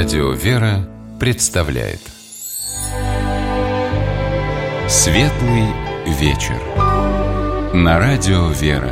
Радио «Вера» представляет Светлый вечер на Радио «Вера».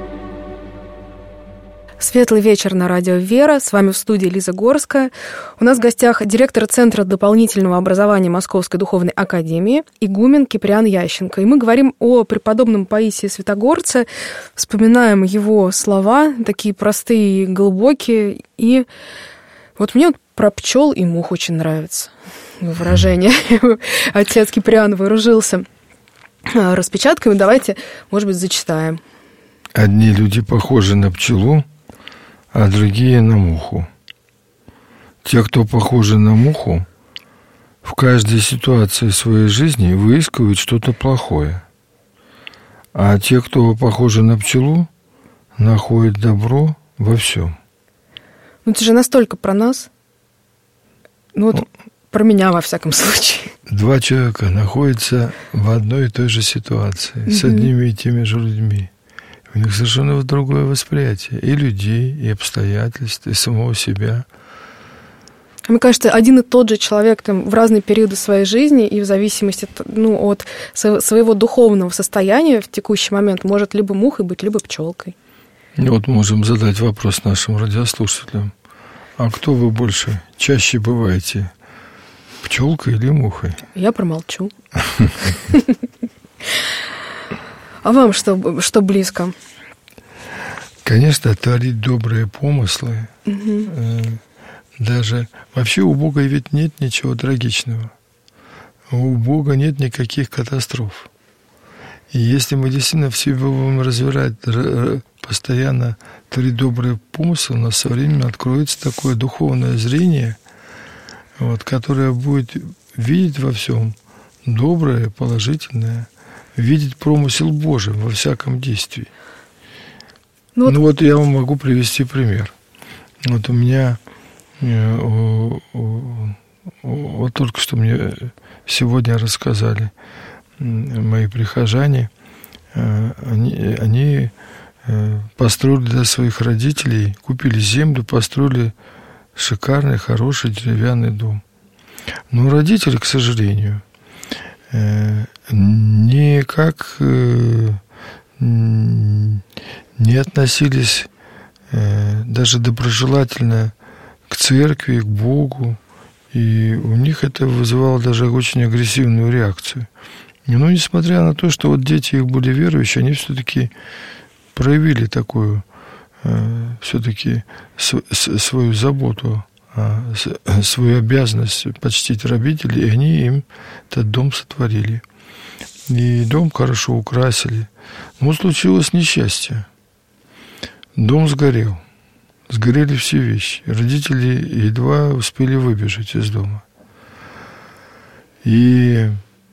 Светлый вечер на Радио «Вера». С вами в студии Лиза Горская. У нас в гостях директор Центра дополнительного образования Московской духовной академии игумен Киприан Ященко. И мы говорим о преподобном Паисии Святогорце, вспоминаем его слова, такие простые и глубокие. И вот мне про пчел и мух очень нравится выражение. Отец Киприан вооружился распечатками. Давайте, может быть, зачитаем. Одни люди похожи на пчелу, а другие на муху. Те, кто похожи на муху, в каждой ситуации своей жизни выискивают что-то плохое. А те, кто похожи на пчелу, находят добро во всем. Ну, это же настолько про нас. Ну, вот про меня, во всяком случае. Два человека находятся в одной и той же ситуации, с одними и теми же людьми. У них совершенно другое восприятие и людей, и обстоятельств, и самого себя. Мне кажется, один и тот же человек там, в разные периоды своей жизни и в зависимости от своего духовного состояния в текущий момент может либо мухой быть, либо пчелкой. Вот можем задать вопрос нашим радиослушателям. А кто вы больше, чаще бываете, пчелкой или мухой? Я промолчу. А вам что близко? Конечно, творить добрые помыслы. Даже вообще у Бога ведь нет ничего трагичного. У Бога нет никаких катастроф. И если мы действительно в себе будем развивать постоянно творить добрые помыслы, у нас со временем откроется такое духовное зрение, которое будет видеть во всем доброе, положительное, видеть промысел Божий во всяком действии. Ну вот я вам могу привести пример. Вот у меня, вот только что мне сегодня рассказали мои прихожане, они построили для своих родителей, купили землю, построили шикарный, хороший деревянный дом. Но родители, к сожалению, никак не относились даже доброжелательно к церкви, к Богу, и у них это вызывало даже очень агрессивную реакцию. Но несмотря на то, что вот дети их были верующие, они все-таки проявили такую все-таки свою заботу, свою обязанность почтить родителей, и они им этот дом сотворили. И дом хорошо украсили. Но случилось несчастье. Дом сгорел. Сгорели все вещи. Родители едва успели выбежать из дома. И,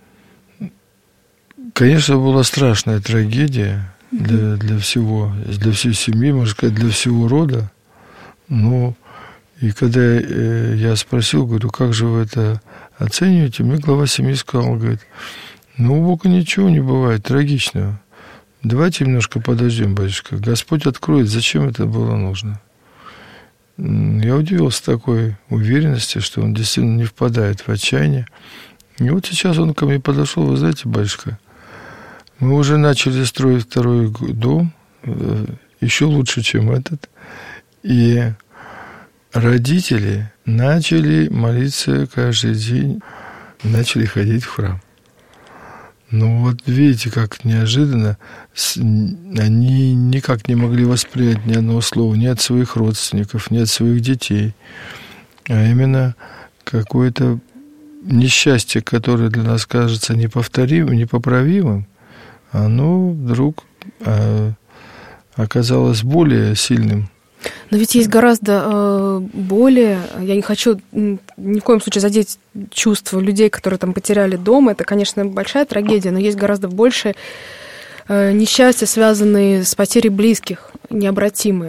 конечно, была страшная трагедия для всей семьи, можно сказать, для всего рода. Но и когда я спросил, говорю, как же вы это оцениваете, мне глава семьи сказал, говорит, у Бога ничего не бывает трагичного. Давайте немножко подождем, батюшка. Господь откроет, зачем это было нужно. Я удивился такой уверенности, что он действительно не впадает в отчаяние. И вот сейчас он ко мне подошел, вы знаете, батюшка, мы уже начали строить второй дом, еще лучше, чем этот. И родители начали молиться каждый день, начали ходить в храм. Ну вот видите, как неожиданно они никак не могли воспринять ни одного слова ни от своих родственников, ни от своих детей, а именно какое-то несчастье, которое для нас кажется неповторимым, непоправимым, оно вдруг оказалось более сильным. Но ведь есть гораздо более... Я не хочу ни в коем случае задеть чувства людей, которые там потеряли дом. Это, конечно, большая трагедия, но есть гораздо больше несчастья, связанные с потерей близких, необратимые.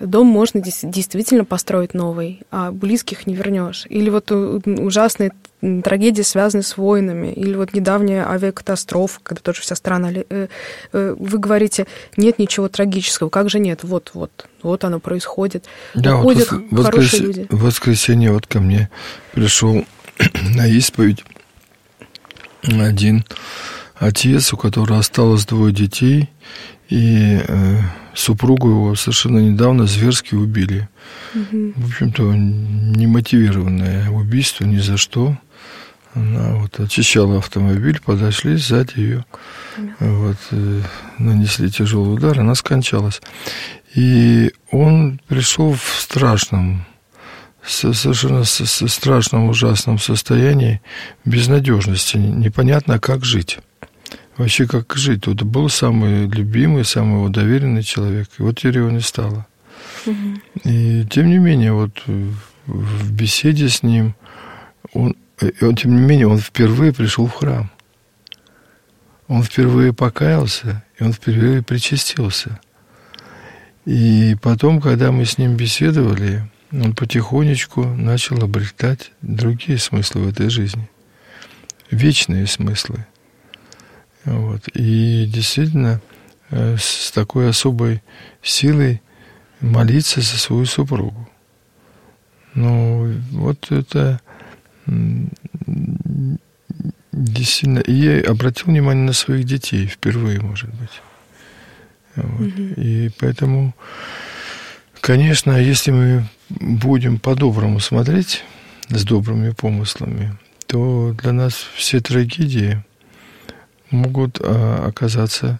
дом можно действительно построить новый, а близких не вернешь. Или вот ужасные трагедии, связанные с войнами, или вот недавняя авиакатастрофа, когда тоже вся страна... Вы говорите, нет ничего трагического. Как же нет? Вот оно происходит. Да, уходят хорошие люди. В воскресенье вот ко мне пришел на исповедь один отец, у которого осталось 2 детей, и супругу его совершенно недавно зверски убили. В общем-то, немотивированное убийство ни за что. Она вот очищала автомобиль, подошли, сзади ее нанесли тяжелый удар, она скончалась. И он пришел в совершенно страшном, ужасном состоянии безнадежности. Непонятно, как жить. Вообще, как жить. Вот был самый любимый, самый его доверенный человек. И вот теперь его не стало. И тем не менее, вот в беседе с ним, он впервые пришел в храм. Он впервые покаялся, и он впервые причастился. И потом, когда мы с ним беседовали, он потихонечку начал обретать другие смыслы в этой жизни. Вечные смыслы. Вот. И действительно с такой особой силой молиться за свою супругу. Ну, вот это действительно... И я обратил внимание на своих детей впервые, может быть. Вот. И поэтому, конечно, если мы будем по-доброму смотреть, с добрыми помыслами, то для нас все трагедии могут оказаться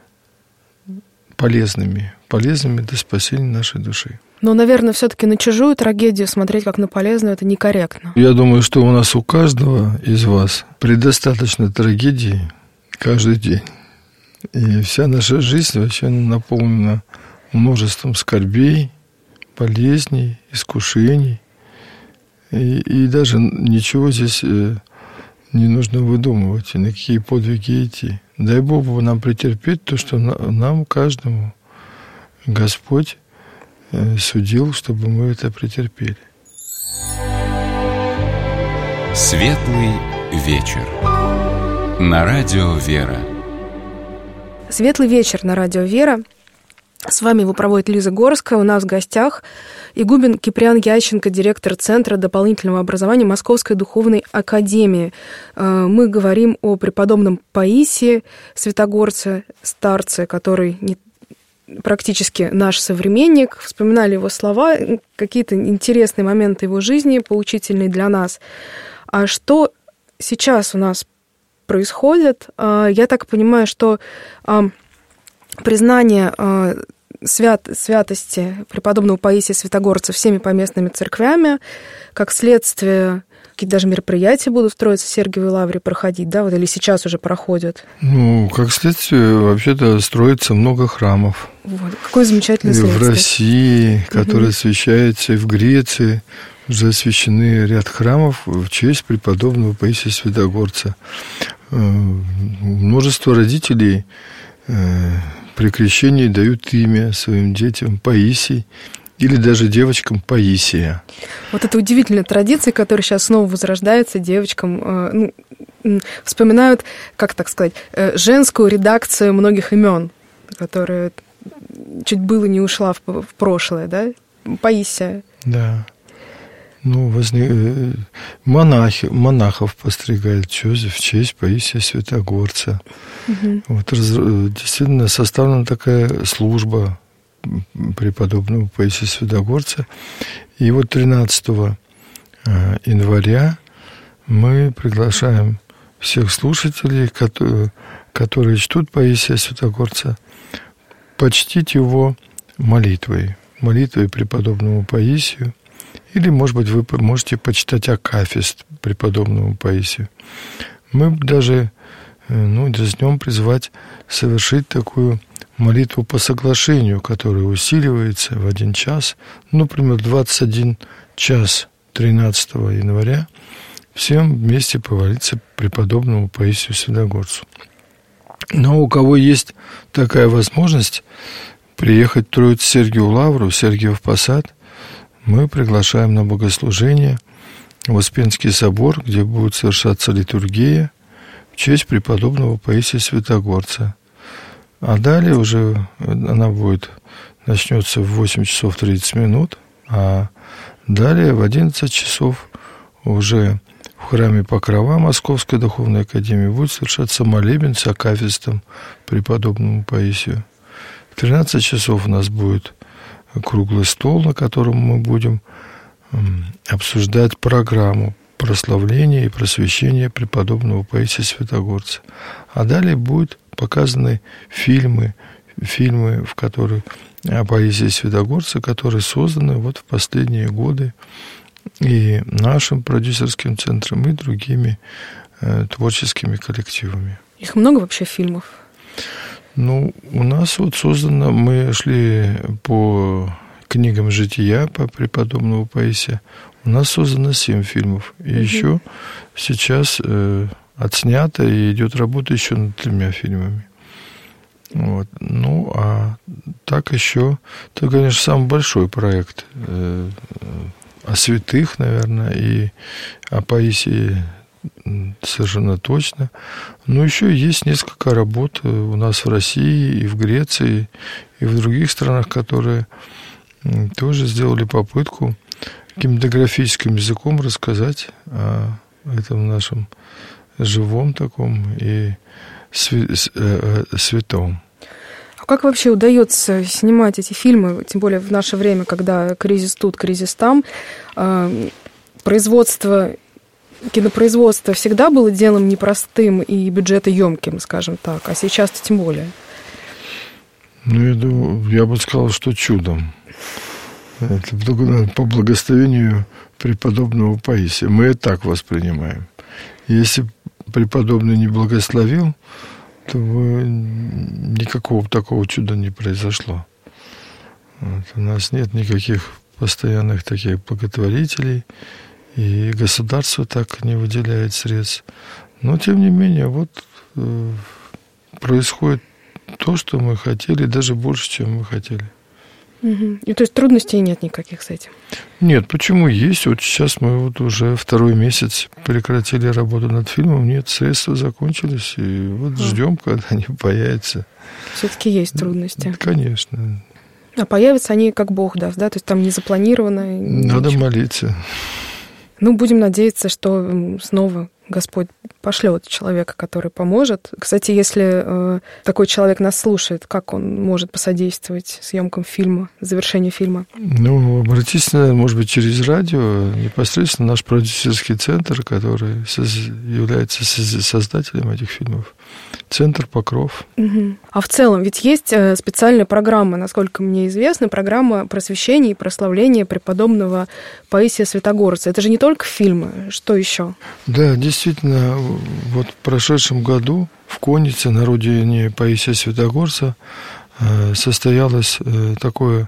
полезными для спасения нашей души. Но, наверное, все-таки на чужую трагедию смотреть как на полезную — это некорректно. Я думаю, что у нас у каждого из вас предостаточно трагедий каждый день. И вся наша жизнь вообще наполнена множеством скорбей, болезней, искушений. И даже ничего здесь не нужно выдумывать, и на какие подвиги идти. Дай Бог нам претерпеть то, что нам, каждому, Господь судил, чтобы мы это претерпели. Светлый вечер. На радио «Вера». Светлый вечер на радио «Вера». С вами его проводит Лиза Горская. У нас в гостях игумен Киприан Ященко, директор Центра дополнительного образования Московской духовной академии. Мы говорим о преподобном Паисии Святогорце, старце, который практически наш современник. Вспоминали его слова, какие-то интересные моменты его жизни, поучительные для нас. А что сейчас у нас происходит? Я так понимаю, что признание святости преподобного Паисия Святогорца всеми поместными церквями, как следствие, какие-то даже мероприятия будут строиться в Сергиевой Лавре, проходить, да, вот, или сейчас уже проходят? Ну, как следствие, вообще-то строится много храмов. Вот, какое замечательное следствие. В России, которые освящаются, и в Греции уже освящены ряд храмов в честь преподобного Паисия Святогорца. Множество родителей при крещении дают имя своим детям Паисий или даже девочкам Паисия. Вот это удивительная традиция, которая сейчас снова возрождается девочкам. Вспоминают, как так сказать, женскую редакцию многих имен, которая чуть было не ушла в прошлое, да? Паисия. Да. Ну, монахов постригают в честь Паисия Святогорца. Вот, действительно составлена такая служба преподобного Паисия Святогорца. И вот 13 января мы приглашаем всех слушателей, которые чтут Паисия Святогорца, почтить его молитвой преподобному Паисию. Или, может быть, вы можете почитать акафист преподобному Паисию. Мы даже дерзнем призвать совершить такую молитву по соглашению, которая усиливается в 1 час, например, 21 час 13 января, всем вместе помолиться преподобному Паисию Святогорцу. Но у кого есть такая возможность приехать в Троице-Сергиеву Лавру, в Сергиев Посад, мы приглашаем на богослужение в Успенский собор, где будет совершаться литургия в честь преподобного Паисия Святогорца. А далее уже она начнется в 8 часов 30 минут, а далее в 11 часов уже в храме Покрова Московской Духовной Академии будет совершаться молебен с акафистом преподобному Паисию. В 13 часов у нас будет круглый стол, на котором мы будем обсуждать программу прославления и просвещения преподобного Паисия Святогорца. А далее будут показаны фильмы, в которых о Паисии Святогорце, которые созданы вот в последние годы и нашим продюсерским центром, и другими творческими коллективами. Их много вообще фильмов? Ну, у нас вот создано, мы шли по книгам жития по преподобному Паисия. У нас создано 7 фильмов. И еще сейчас отснято и идет работа еще над 3 фильмами. Вот. Ну, а так еще, это, конечно, самый большой проект о святых, наверное, и о Паисии совершенно точно. Но еще есть несколько работ у нас в России и в Греции, и в других странах, которые тоже сделали попытку кинематографическим языком рассказать о этом нашем живом таком и святом. А как вообще удается снимать эти фильмы, тем более в наше время, когда кризис тут, кризис там? Кинопроизводство всегда было делом непростым и бюджетоемким, скажем так, а сейчас-то тем более. Ну, я бы сказал, что чудом. Это по благословению преподобного Паисия. Мы это так воспринимаем. Если преподобный не благословил, то никакого такого чуда не произошло. Вот. У нас нет никаких постоянных таких благотворителей, и государство так не выделяет средств. Но, тем не менее, вот происходит то, что мы хотели, даже больше, чем мы хотели. Угу. И то есть трудностей нет никаких с этим? Нет, почему есть? Вот сейчас мы вот уже 2-й месяц прекратили работу над фильмом, нет, средства закончились, и вот ждем, когда они появятся. Все-таки есть трудности? Конечно. А появятся они как Бог даст, да? То есть там не запланировано? Надо ничего. Молиться. Ну, будем надеяться, что снова Господь пошлет человека, который поможет. Кстати, если такой человек нас слушает, как он может посодействовать съемкам фильма, завершению фильма? Ну, обратитесь, может быть, через радио, непосредственно наш продюсерский центр, который является создателем этих фильмов. Центр Покров. Угу. А в целом, ведь есть специальная программа, насколько мне известно, программа просвещения и прославления преподобного Паисия Святогорца. Это же не только фильмы, что еще? Да, действительно, вот в прошедшем году в Коннице, на родине Паисия Святогорца, состоялось такое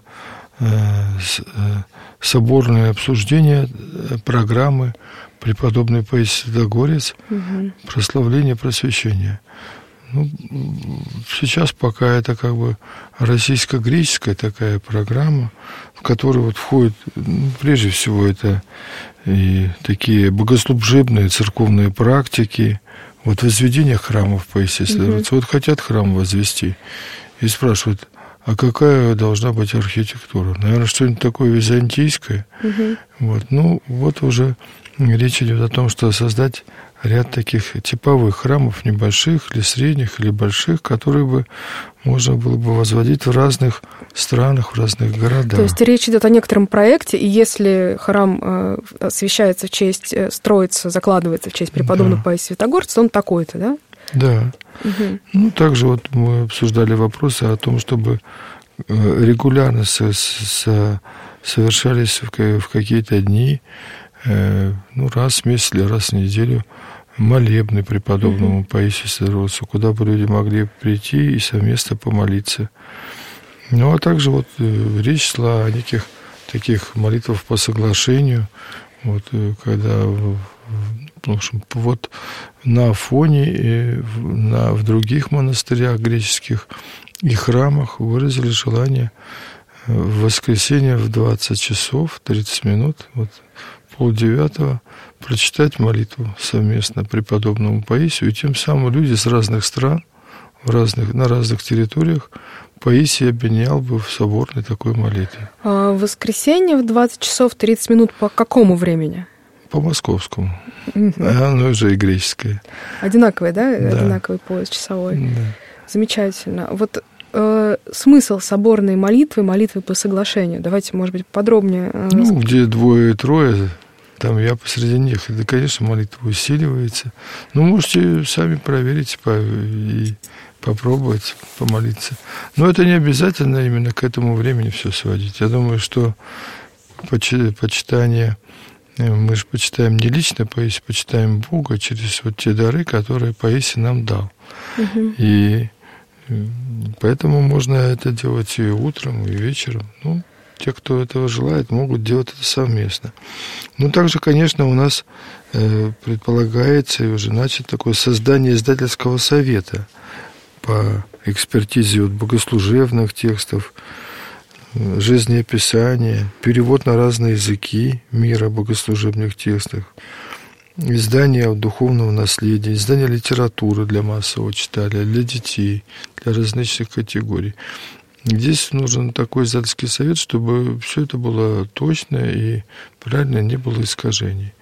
соборное обсуждение программы преподобный Паисий Святогорец прославление просвещения. Ну, сейчас пока это как бы российско-греческая такая программа, в которую вот входит, прежде всего, это и такие богослужебные церковные практики, вот возведение храмов Паисия Святогорца. Вот хотят храм возвести и спрашивают, а какая должна быть архитектура? Наверное, что-нибудь такое византийское. Вот. Ну, вот уже речь идет о том, что создать ряд таких типовых храмов, небольших, или средних, или больших, которые бы можно было бы возводить в разных странах, в разных городах. То есть речь идет о некотором проекте, и если храм освящается в честь, строится, закладывается в честь преподобного Паисия Святогорца, он такой-то, да? Да. Ну, также вот мы обсуждали вопросы о том, чтобы регулярно совершались в какие-то дни, ну, раз в месяц или раз в неделю, молебны преподобному Паисию Святогорцу, куда бы люди могли прийти и совместно помолиться. Ну, а также вот речь шла о неких таких молитвах по соглашению, вот, когда потому что вот на Афоне и в других монастырях греческих и храмах выразили желание в воскресенье в 20 часов 30 минут, вот 8:30, прочитать молитву совместно преподобному Паисию, и тем самым люди с разных стран, на разных территориях Паисий объединял бы в соборной такой молитве. А в воскресенье в 20 часов 30 минут по какому времени? По московскому. Оно уже и греческое. Одинаковый, да? Да. Одинаковый пояс часовой. Да. Замечательно. Вот смысл соборной молитвы по соглашению. Давайте, может быть, подробнее. Где двое-трое, там я посреди них. Это, конечно, молитва усиливается. Можете сами проверить и попробовать помолиться. Но это не обязательно именно к этому времени все сводить. Я думаю, что почитание, мы же почитаем не лично Паисия, почитаем Бога через вот те дары, которые Паисий нам дал. Угу. И поэтому можно это делать и утром, и вечером. Те, кто этого желает, могут делать это совместно. Также, конечно, у нас предполагается и уже начато такое создание издательского совета по экспертизе богослужебных текстов, жизнеописания, перевод на разные языки мира богослужебных текстов, издание духовного наследия, издание литературы для массового читателя, для детей, для различных категорий. Здесь нужен такой издательский совет, чтобы все это было точно и правильно, не было искажений.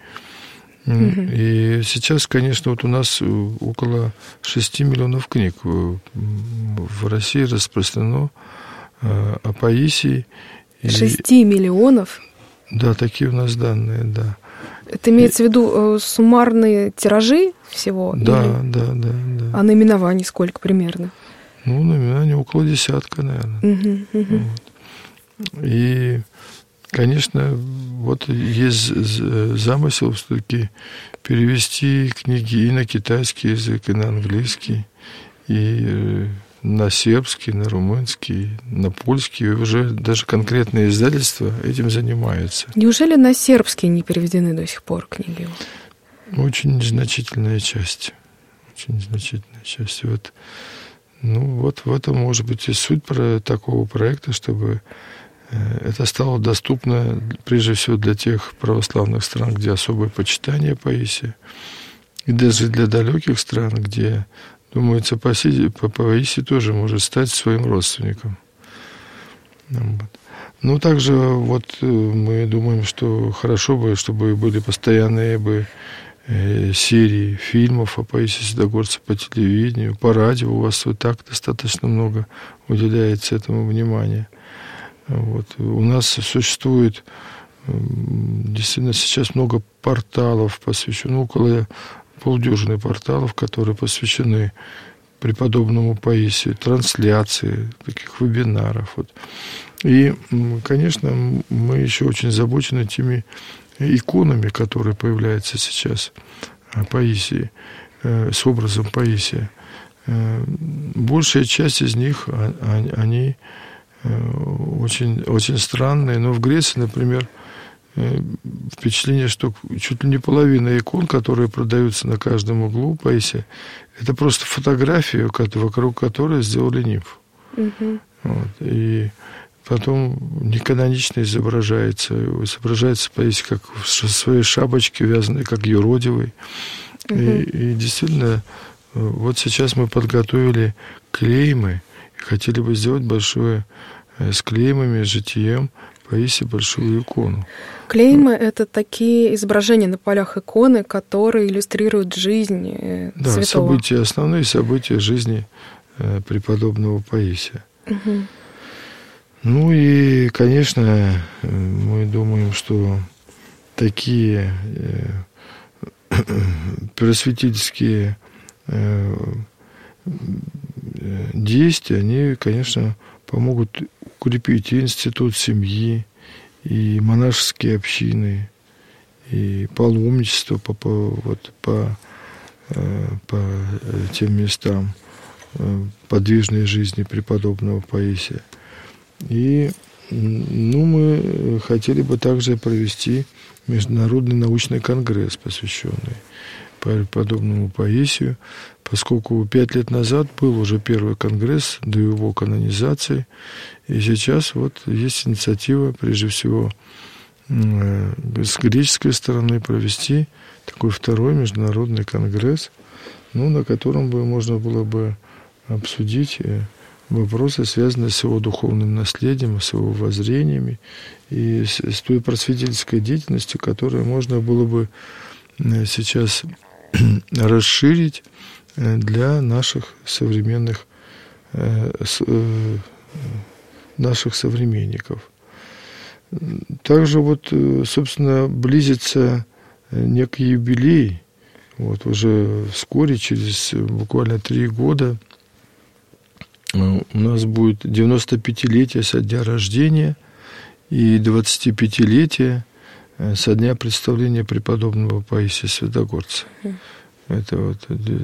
И сейчас, конечно, вот у нас около 6 миллионов книг в России распространено о Паисии. 6 миллионов? Да, такие у нас данные, да. Это имеется в виду суммарные тиражи всего? Да, или... да. А наименований сколько примерно? Наименований около 10, наверное. Вот. И, конечно, вот есть замысел все-таки перевести книги и на китайский язык, и на английский, и на сербский, на румынский, на польский. И уже даже конкретные издательства этим занимаются. Неужели на сербский не переведены до сих пор книги? Очень незначительная часть. Вот в этом, может быть, и суть такого проекта, чтобы это стало доступно, прежде всего, для тех православных стран, где особое почитание Паисия, и даже для далеких стран, где, думается, Паисий тоже может стать своим родственником. Также мы думаем, что хорошо бы, чтобы были постоянные серии фильмов о Паисии Святогорце по телевидению, по радио. У вас вот так достаточно много уделяется этому внимания. У нас существует действительно сейчас много порталов, около полдюжины порталов, которые посвящены преподобному Паисию, трансляции, таких вебинаров. И, конечно, мы еще очень озабочены теми иконами, которые появляются сейчас о Паисии, с образом Паисия. Большая часть из них, они очень, очень странные. Но в Греции, например, впечатление, что чуть ли не половина икон, которые продаются на каждом углу Паисия, это просто фотография, вокруг которой сделали нимф. И потом неканонично изображается Паисий как в своей шапочке, вязаной как юродивый. И действительно, вот сейчас мы подготовили клеймы, и хотели бы сделать большое с клеймами, с житием Паисия большую икону. Клеймы — это такие изображения на полях иконы, которые иллюстрируют жизнь святого. Да, основные события жизни преподобного Паисия. И, конечно, мы думаем, что такие просветительские действия, они, конечно, помогут укрепить и институт семьи, и монашеские общины, и паломничество по тем местам подвижной жизни преподобного Паисия. И мы хотели бы также провести международный научный конгресс, посвященный преподобному Паисию, поскольку 5 лет назад был уже первый конгресс до его канонизации, и сейчас вот есть инициатива, прежде всего, с греческой стороны провести такой второй международный конгресс, на котором бы можно было бы обсудить вопросы, связанные с его духовным наследием, с его воззрениями и с той просветительской деятельностью, которую можно было бы сейчас расширить для наших современных современников. Также собственно, близится некий юбилей. Уже вскоре, через буквально 3 года, у нас будет 95-летие со дня рождения и 25-летие со дня представления преподобного Паисия Святогорца. Это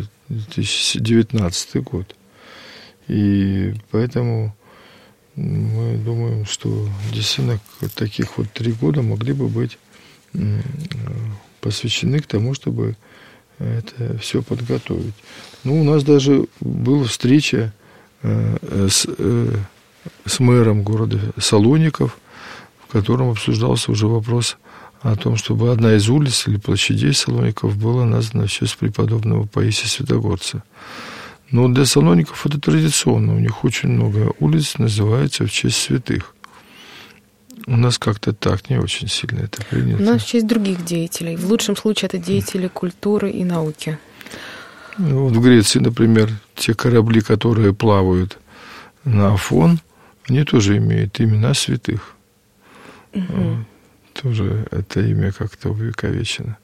2019 год. И поэтому мы думаем, что действительно таких 3 года могли бы быть посвящены к тому, чтобы это все подготовить. У нас даже была встреча с мэром города Салоников, в котором обсуждался уже вопрос о том, чтобы одна из улиц или площадей Салоников была названа в честь преподобного Паисия Святогорца. Но для Салоников это традиционно. У них очень много улиц называется в честь святых. У нас как-то так не очень сильно это принято. У нас в честь других деятелей. В лучшем случае это деятели культуры и науки. В Греции, например, те корабли, которые плавают на Афон, они тоже имеют имена святых. Угу. Тоже это имя как-то увековечено.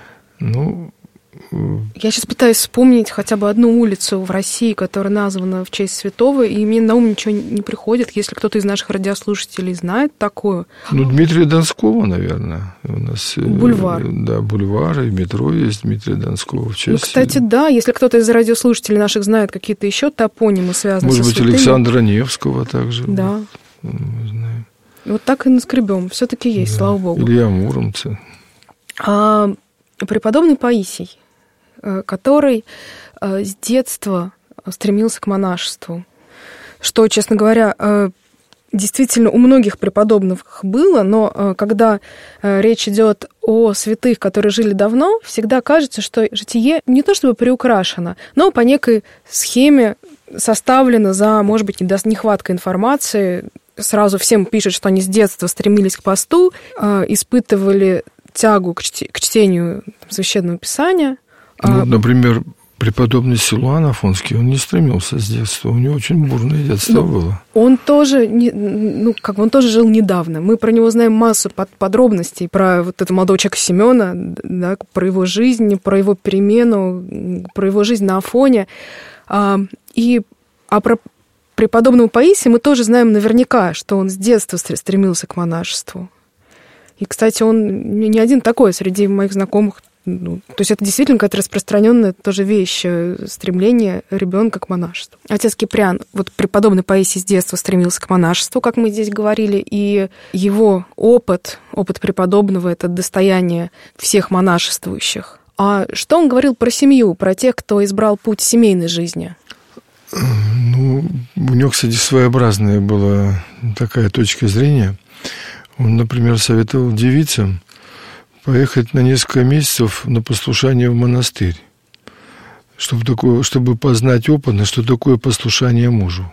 Я сейчас пытаюсь вспомнить хотя бы одну улицу в России, которая названа в честь святого, и мне на ум ничего не приходит, если кто-то из наших радиослушателей знает такое. Дмитрия Донского, наверное. У нас бульвар. Да, бульвар и метро есть Дмитрия Донского в честь. Кстати, да, если кто-то из радиослушателей наших знает какие-то еще топонимы, связанные со святыми. Может быть, Александра Невского также. Да. Мы знаем. Так и наскребем. Все-таки есть, да. Слава Богу. Илья Муромца. Преподобный Паисий, который с детства стремился к монашеству, что, честно говоря, действительно у многих преподобных было, но когда речь идет о святых, которые жили давно, всегда кажется, что житие не то чтобы приукрашено, но по некой схеме составлено за, может быть, нехваткой информации. Сразу всем пишут, что они с детства стремились к посту, испытывали тягу к чтению Священного Писания. Например, преподобный Силуан Афонский, он не стремился с детства, у него очень бурное детство было. Он тоже, он тоже жил недавно. Мы про него знаем массу подробностей, про этого молодого человека Семена, да, про его жизнь, про его перемену, про его жизнь на Афоне. А про преподобного Паисия мы тоже знаем наверняка, что он с детства стремился к монашеству. И, кстати, он не один такой среди моих знакомых. То есть это действительно какая-то распространенная тоже вещь, стремление ребенка к монашеству. Отец Киприан, преподобный Паисий с детства стремился к монашеству, как мы здесь говорили, и его опыт преподобного — это достояние всех монашествующих. А что он говорил про семью, про тех, кто избрал путь семейной жизни? У него, кстати, своеобразная была такая точка зрения. Он, например, советовал девицам поехать на несколько месяцев на послушание в монастырь, чтобы познать опытно, что такое послушание мужу.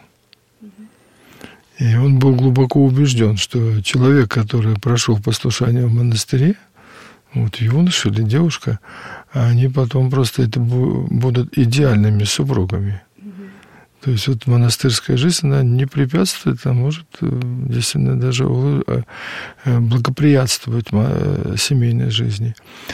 И он был глубоко убежден, что человек, который прошел послушание в монастыре, юноша или девушка, они потом просто это будут идеальными супругами. То есть монастырская жизнь, она не препятствует, а может действительно даже благоприятствовать семейной жизни.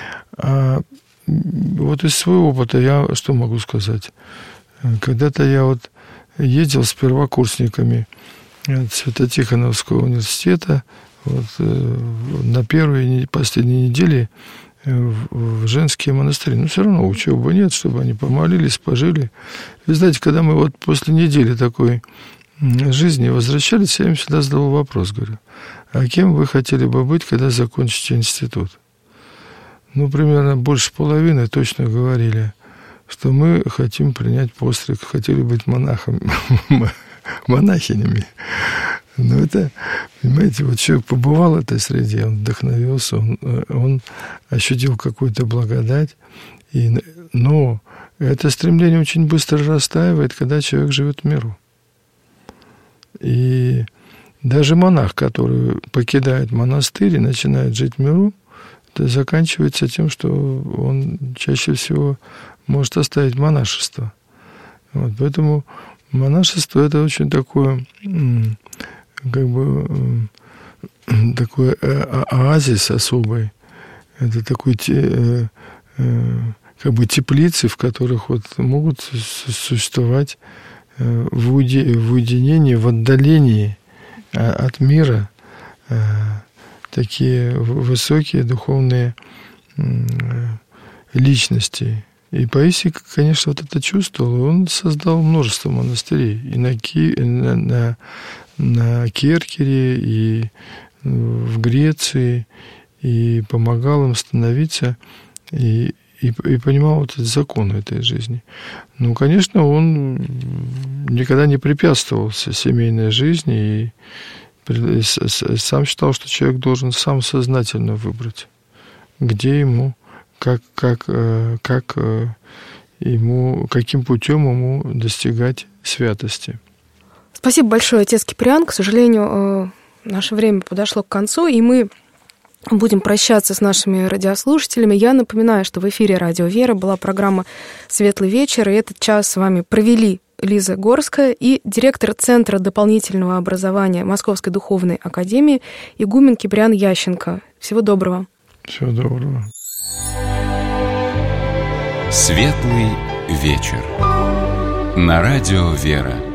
Из своего опыта я что могу сказать? Когда-то я ездил с первокурсниками Свято-Тихоновского университета на первой и последней неделе в женские монастыри. Все равно учебы нет, чтобы они помолились, пожили. Вы знаете, когда мы после недели такой жизни возвращались, я им всегда задавал вопрос, говорю, а кем вы хотели бы быть, когда закончите институт? Примерно больше половины точно говорили, что мы хотим принять постриг, хотели быть монахинями. Это, понимаете, вот человек побывал в этой среде, он вдохновился, он ощутил какую-то благодать, но это стремление очень быстро растаивает, когда человек живет в миру. И даже монах, который покидает монастырь и начинает жить в миру, это заканчивается тем, что он чаще всего может оставить монашество. Поэтому монашество – это очень такое, такой оазис особый. Это такой теплицы, в которых могут существовать в уединении, в отдалении от мира такие высокие духовные личности. И Паисий, конечно, вот это чувствовал, он создал множество монастырей и на Керкере, и в Греции, и помогал им становиться, и понимал вот эти законы этой жизни. Конечно, он никогда не препятствовал семейной жизни и сам считал, что человек должен сам сознательно выбрать, где ему, каким путем ему достигать святости. Спасибо большое, отец Киприан. К сожалению, наше время подошло к концу, и мы будем прощаться с нашими радиослушателями. Я напоминаю, что в эфире «Радио Вера» была программа «Светлый вечер», и этот час с вами провели Лиза Горская и директор Центра дополнительного образования Московской духовной академии игумен Киприан Ященко. Всего доброго. Всего доброго. Светлый вечер. На радио «Вера».